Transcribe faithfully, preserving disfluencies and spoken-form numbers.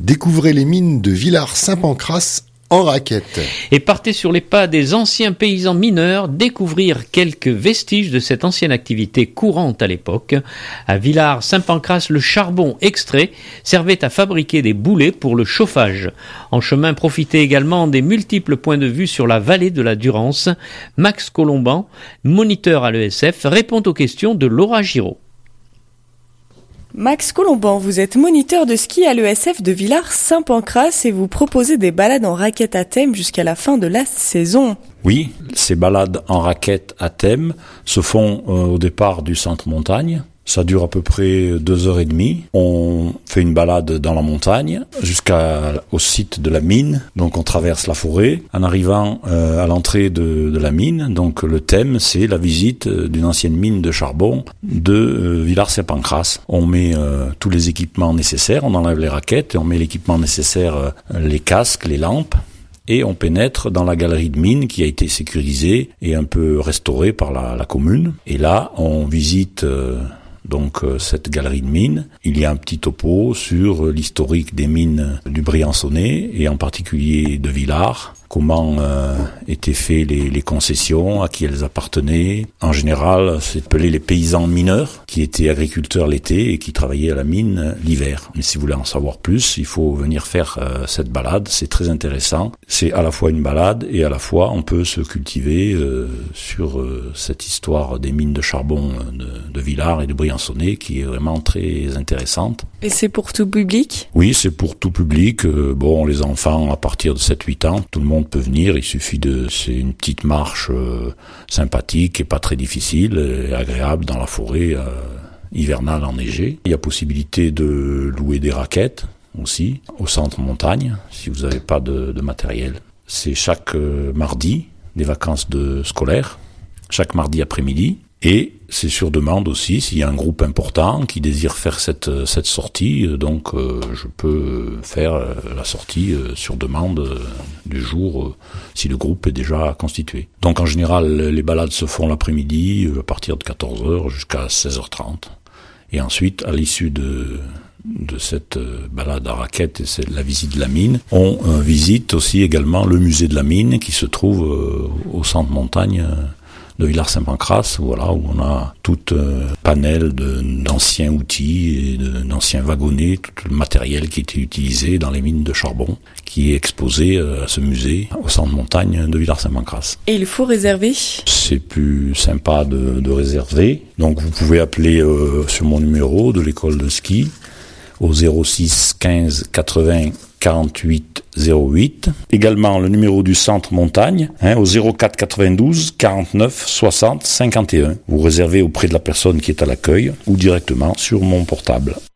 Découvrez les mines de Villars-Saint-Pancrace en raquette. Et partez sur les pas des anciens paysans mineurs, découvrir quelques vestiges de cette ancienne activité courante à l'époque. À Villars-Saint-Pancrace, le charbon extrait servait à fabriquer des boulets pour le chauffage. En chemin, profitez également des multiples points de vue sur la vallée de la Durance. Max Colomban, moniteur à l'E S F, répond aux questions de Laura Giraud. Max Colomban, vous êtes moniteur de ski à l'E S F de Villars-Saint-Pancrace et vous proposez des balades en raquette à thème jusqu'à la fin de la saison. Oui, ces balades en raquette à thème se font euh, au départ du centre montagne. Ça dure à peu près deux heures et demie. On fait une balade dans la montagne jusqu'au site de la mine. Donc on traverse la forêt. En arrivant euh, à l'entrée de, de la mine, donc le thème c'est la visite d'une ancienne mine de charbon de euh, Villars-Saint-Pancrace. On met euh, tous les équipements nécessaires, on enlève les raquettes et on met l'équipement nécessaire, euh, les casques, les lampes. Et on pénètre dans la galerie de mine qui a été sécurisée et un peu restaurée par la, la commune. Et là, on visite euh, donc euh, cette galerie de mines. Il y a un petit topo sur l'historique des mines du Briançonnais et en particulier de Villars. Comment euh, étaient faites les, les concessions, à qui elles appartenaient. En général, c'est appelé les paysans mineurs, qui étaient agriculteurs l'été et qui travaillaient à la mine l'hiver. Mais si vous voulez en savoir plus, il faut venir faire euh, cette balade, c'est très intéressant. C'est à la fois une balade et à la fois on peut se cultiver euh, sur euh, cette histoire des mines de charbon de, de Villars et de Briançonnais qui est vraiment très intéressante. Et c'est pour tout public ? Oui, c'est pour tout public. Euh, bon, les enfants à partir de sept huit ans, tout le monde peut venir, il suffit de... C'est une petite marche euh, sympathique et pas très difficile et agréable dans la forêt euh, hivernale enneigée. Il y a possibilité de louer des raquettes aussi au centre montagne si vous n'avez pas de, de matériel. C'est chaque euh, mardi, des vacances de scolaires, chaque mardi après-midi. Et c'est sur demande aussi, s'il y a un groupe important qui désire faire cette cette sortie, donc euh, je peux faire euh, la sortie euh, sur demande euh, du jour euh, si le groupe est déjà constitué. Donc en général, les balades se font l'après-midi euh, à partir de quatorze heures jusqu'à seize heures trente. Et ensuite, à l'issue de de cette balade à raquette et c'est la visite de la mine, on euh, visite aussi également le musée de la mine qui se trouve euh, au centre montagne euh, de Villars-Saint-Pancrace, voilà, où on a tout euh, panel de, d'anciens outils et de, d'anciens wagonnets, tout le matériel qui était utilisé dans les mines de charbon, qui est exposé euh, à ce musée au centre montagne de Villars-Saint-Pancrace. Et il faut réserver ? C'est plus sympa de, de réserver. Donc vous pouvez appeler euh, sur mon numéro de l'école de ski au zéro six quinze quatre-vingts quarante-huit zéro huit. Également le numéro du centre montagne hein, au zéro quatre quatre-vingt-douze quarante-neuf soixante cinquante et un. Vous réservez auprès de la personne qui est à l'accueil ou directement sur mon portable.